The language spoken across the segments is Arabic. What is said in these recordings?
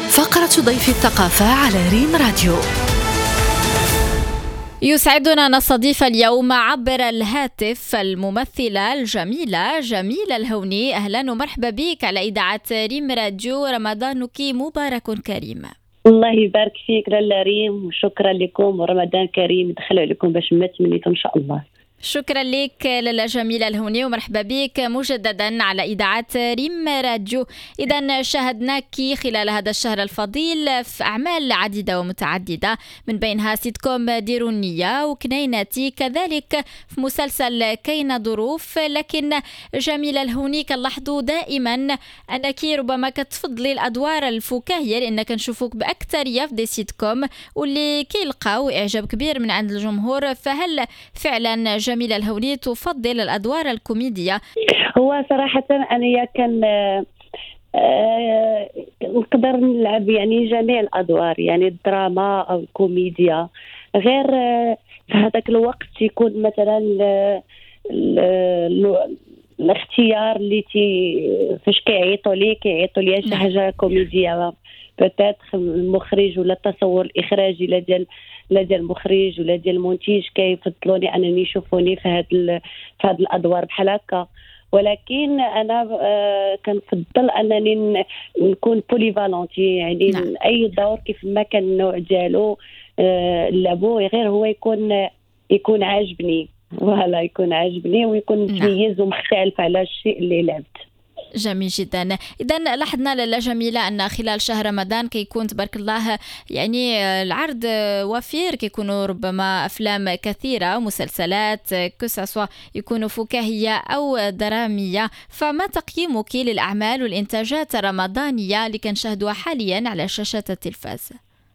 فقرة ضيف الثقافة على ريم راديو. يسعدنا أن نستضيف اليوم عبر الهاتف الممثلة الجميلة جميلة الهوني. أهلا ومرحبا بك على إذاعة ريم راديو. رمضانك مبارك كريم. الله يبارك فيك لاله ريم، وشكرا لكم، ورمضان كريم يدخل عليكم باش ما تمنيتوا إن شاء الله. شكرا لك لاله جميلة الهوني ومرحبا بك مجددا على إذاعة ريم راديو. إذا شاهدناك خلال هذا الشهر الفضيل في أعمال عديدة ومتعددة، من بينها سيت كوم ديروا النية وكنينتي، كذلك في مسلسل كاين ظروف. لكن جميلة الهوني كنلاحظوا دائما أنك ربما كتفضلي الأدوار الفكاهية، لأنك نشوفوك بأكثرية في دي سيت كوم واللي كيلقاو إعجاب كبير من عند الجمهور. فهل فعلا جميلة الهوني تفضل الأدوار الكوميدية؟ هو صراحة أنا كان نقدر نلعب يعني جميع الأدوار، يعني الدراما أو الكوميديا، غير في هذاك الوقت يكون مثلا الاختيار اللي فاش كيعيطوا لي شي حاجة كوميدية، بتات المخرج ولا التصور الإخراجي لا ديال المخرج ولا ديال المونتيج كيفضلوني انني يشوفوني في هاد الادوار بحال هكا. ولكن انا كنفضل انني نكون بوليفالونتي، يعني نعم. اي دور كيف ما كان النوع ديالو لعبوه، غير هو يكون عاجبني، ولا يكون عاجبني ويكون متميز ومختلف على الشيء اللي لعبت. جميل جدا. إذا لاحظنا لاله جميلة أن خلال شهر رمضان كيكون تبارك الله يعني العرض وفير، كيكونوا ربما أفلام كثيرة ومسلسلات كسوا يكونوا فكاهية أو درامية. فما تقييمك للأعمال والإنتاجات الرمضانية اللي كنشاهدوها حاليا على شاشات التلفاز؟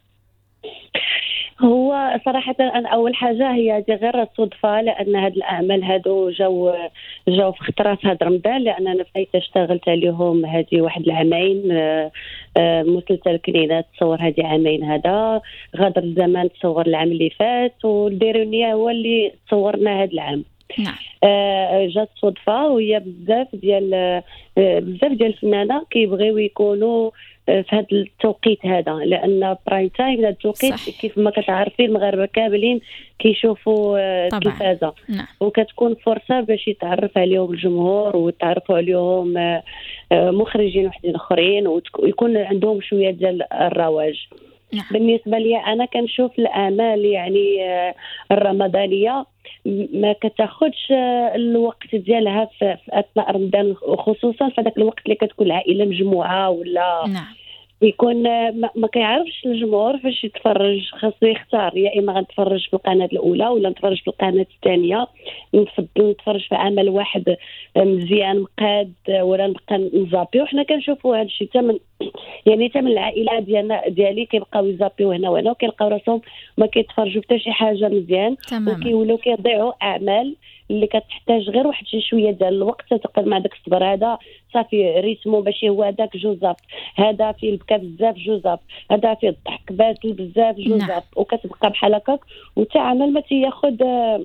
هو صراحة أنا أول حاجة هي دي غير الصدفة، لأن هاد الأعمال هادو جاو في خطرة في هاد رمضان، لأن أنا فايت اشتغلت عليهم هادي واحد العامين. مسلسل كنينة تصور هادي عامين، هذا غادر الزمان تصور العام اللي فات، والديرونية هو اللي تصورنا هاد العام. نعم. جات صدفة، وهي بزاف ديال الفنانة كيبغيو يكونوا في هذا التوقيت هذا، لان برايم تايم هذا التوقيت كيف ما كتعرفين المغاربه كاملين كيشوفوا التلفازه. نعم. وكتكون فرصه باش يتعرف عليهم الجمهور ويتعرفوا عليهم مخرجين وحدين اخرين، ويكون عندهم شويه ديال الرواج. نعم. بالنسبه لي انا كنشوف الاعمال يعني الرمضانيه ما كتاخذش الوقت ديالها في اثناء رمضان، خصوصا في هذاك الوقت اللي كتكون العائله مجموعه ولا نعم. يكون ما كيعرفش الجمهور فاش يتفرج، خاصو يختار، يا اما غنتفرج في القناه الاولى ولا نتفرج في القناه الثانيه. نفضل نتفرج في عمل واحد مزيان مقاد، ولا نبقى نزابي. وحنا كنشوفوا هذا الشيء تمن يعني تمن العائله ديالي كيبقاو يزابيو هنا وهنا، وكيلقاو راسهم ما كيتفرجوا حتى شي حاجه مزيان، وكيولوا كيضيعوا اعمال اللي كتحتاج غير واحد شويه ديال الوقت. تقدر مع داك الصبر هذا صافي ريتمو ماشي هو هذاك جوزاب، هذا فيه البكا بزاف جوزاب، هذا فيه الضحك باسل بزاف جوزاب، وكتبقى بحال هكاك وتعامل ما تياخذ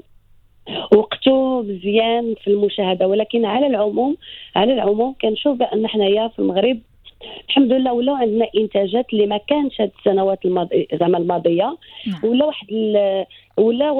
وقته مزيان في المشاهده. ولكن على العموم كنشوف بان حنايا في المغرب الحمد لله ولاو عندنا انتاجات اللي ما كانش هاد السنوات الماضيه، ولا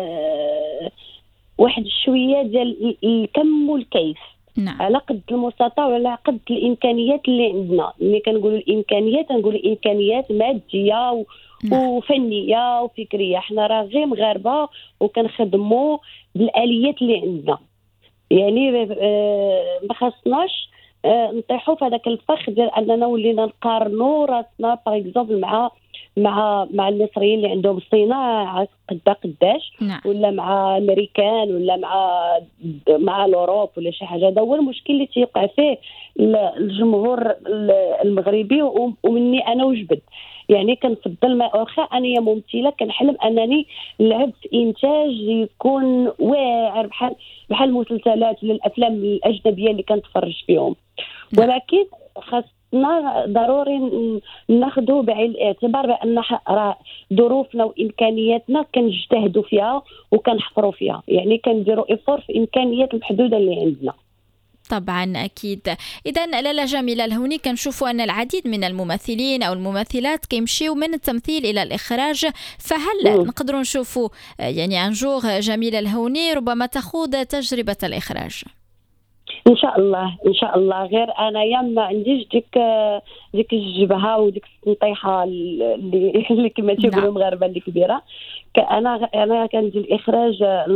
واحد شويه ديال الكم والكيف. نعم. على قد المستطاع وعلى قد الامكانيات اللي عندنا. ملي كنقولوا الامكانيات نقولوا امكانيات ماديه وفنيه وفكريه. حنا راه غير مغاربه وكنخدموا بالاليات اللي عندنا، يعني ما خاصناش نطيحوا في هذاك الفخ ديال اننا ولينا نقارنوا راسنا باغ اكزومبل مع المصريين اللي عندهم صناعه قداش. نعم. ولا مع امريكان ولا مع الاوروب ولا شي حاجه. هذا هو المشكل اللي تيقع فيه الجمهور المغربي، ومني انا وجبد. يعني كنفضل ما واخا انا ممثله كنحلم انني نلعب في انتاج يكون واعر بحال المسلسلات ولا الافلام الاجنبيه اللي كنتفرج فيهم. ولكن خاصنا ضروري ناخذوا بعين الاعتبار بان راه ظروفنا وامكانياتنا كنجتهدوا فيها وكنحفروا فيها، يعني كنديروا افور في امكانيات المحدوده اللي عندنا. طبعا أكيد. إذا لالا جميلة الهوني كنشوفوا أن العديد من الممثلين أو الممثلات كيمشيو من التمثيل إلى الإخراج، فهل نقدروا نشوفوا يعني أنجور جميلة الهوني ربما تخوض تجربة الإخراج؟ ان شاء الله ان شاء الله. غير انا ما عنديش ديك الجبهه وديك الطيحه اللي كما تيقولوا المغاربه اللي كبيره. انا كندير الاخراج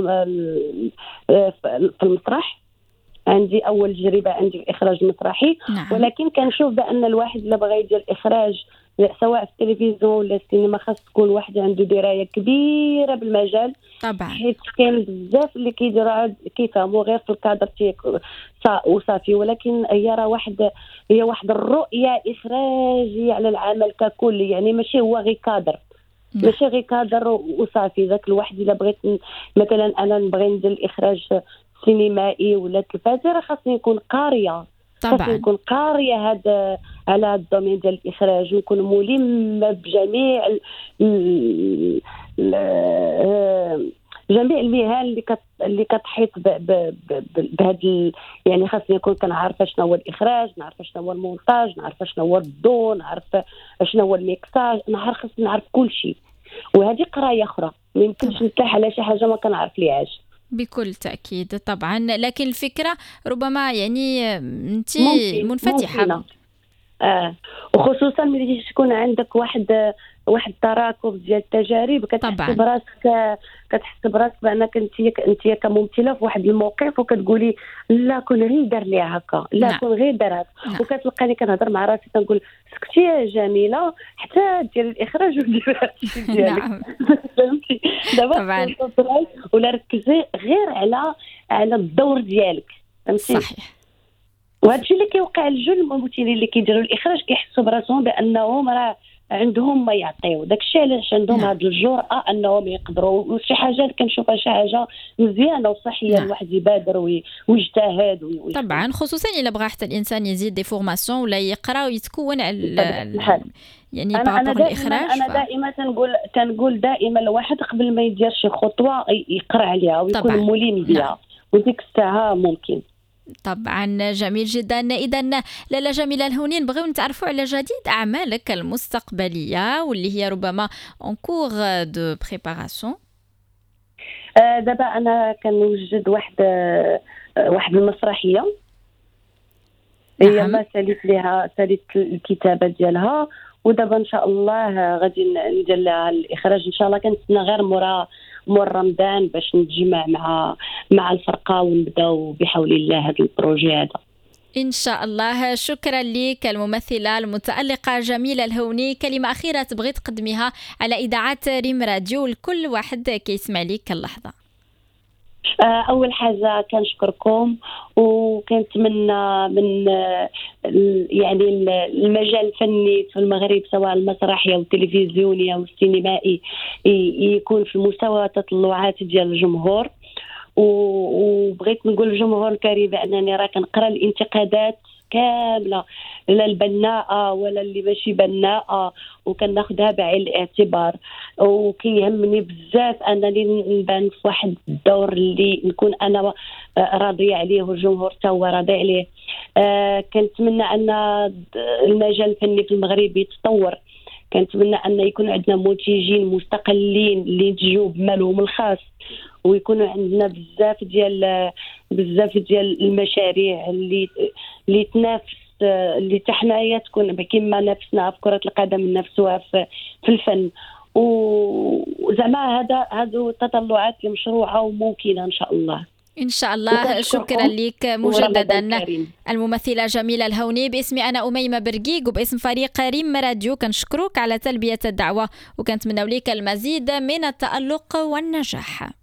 في المسرح، عندي اول تجربه عندي الاخراج المسرحي. ولكن كنشوف بان الواحد اللي بغى يدير الاخراج سواء في التلفزيون ولا السينما خاص تكون واحد عنده درايه كبيره بالمجال طبعا، حيت كاين بزاف اللي كيديروا كيفهموا غير في الكادر وصافي، ولكن هي واحد الرؤيه اخراجيه على العمل ككل. يعني ماشي هو غير كادر، ماشي غير كادر وصافي. ذاك الواحد الا بغيت مثلا انا نبغي ندير الاخراج سينمائي ولا تلفازي راه خاصني نكون قاريه طبعا، نكون قاريه هذا على الدومين ديال الاخراج، ونكون ملمه بجميع جميع المهن اللي كتحيط بهذا. يعني خاصني نكون كنعرف شنو هو الاخراج، نعرف شنو هو المونتاج، نعرف شنو هو الضوء، نعرف شنو هو الميكساج، خاصني نعرف كل شيء. وهذه قرايه اخرى، ما يمكنش نرتاح على شي حاجه ما كنعرف ليهاش. بكل تأكيد طبعا، لكن الفكرة ربما يعني انت منفتحة. وخصوصا ملي تكون عندك واحد التراكم ديال التجارب، كتحس براسك بانك انت كممثله في واحد الموقف وكتقولي لا كون غير دار ليها هكا، لا كون غير دار هكا. وكتلقاني كنهضر مع راسي كنقول سكتي يا جميله حتى ديال الاخراج ودير هادشي ديالك. فهمتي دابا ولا ركزي غير على الدور ديالك، فهمتي؟ صحيح. وهذا الشيء اللي كيوقع لجل الممثلين اللي كيديروا الاخراج، كيحسوا براسهم بانهم راه عندهم ما يعطيو. داكشي علاش عندهم هذه الجرأه انهم يقدروا. وشي حاجه كنشوفها شي حاجه مزيانه وصحيه الواحد يبادر ويجتهد طبعا، خصوصا الا بغى حتى الانسان يزيد دي فورماسيون ولا يقرا ويتكون على يعني انا دائما تنقول دائما الواحد قبل ما يدير شي خطوه يقرا عليها ويكون ملم بها، وديك الساعه ممكن. طبعا جميل جدا. إذا لالا جميلة الهوني نبغيو نتعرفوا على جديد أعمالك المستقبلية واللي هي ربما en cours de préparation. دابا أنا كنوجد واحد المسرحية هي ما ساليت الكتابة ديالها، ودابا ان شاء الله غادي ندير لها الاخراج ان شاء الله. كنتسنى غير مورا رمضان باش نتجمع مع الفرقه ونبداو بحول الله هذا البروجي هذا ان شاء الله. شكرا لك الممثله المتالقه جميله الهوني. كلمه اخيره تبغي تقدميها على اذاعه ريم راديو لكل واحد كيسمع ليك اللحظه؟ اول حاجه كنشكركم، وكنتمنى من يعني المجال الفني في المغرب سواء المسرحي او التلفزيوني او السينمائي يكون في مستوى تطلعات ديال الجمهور. وبغيت نقول للجمهور الكريم بانني راه كنقرا الانتقادات كامله، لا البناءه ولا اللي ماشي بناءه، وكناخذها بعين الاعتبار. وكيهمني بزاف انني نبان في واحد الدور اللي نكون انا راضيه عليه والجمهور حتى هو راضي عليه. كنتمنى ان المجال الفني في المغرب يتطور. كنتمنى ان يكون عندنا منتجين مستقلين اللي ينتجوا بمالهم الخاص، ويكونوا عندنا بزاف ديال المشاريع اللي تنافس، اللي تحنايا تكون كما نفسنا في كرة القدم نفسها في الفن. وزعما هذو التطلعات المشروعة وممكنة إن شاء الله. إن شاء الله. شكرا لك مجددا الممثلة جميلة الهوني. باسمي أنا أميمة برقيق وباسم فريق ريم راديو كنشكروك على تلبية الدعوة، وكنتمنى لك المزيد من التألق والنجاح.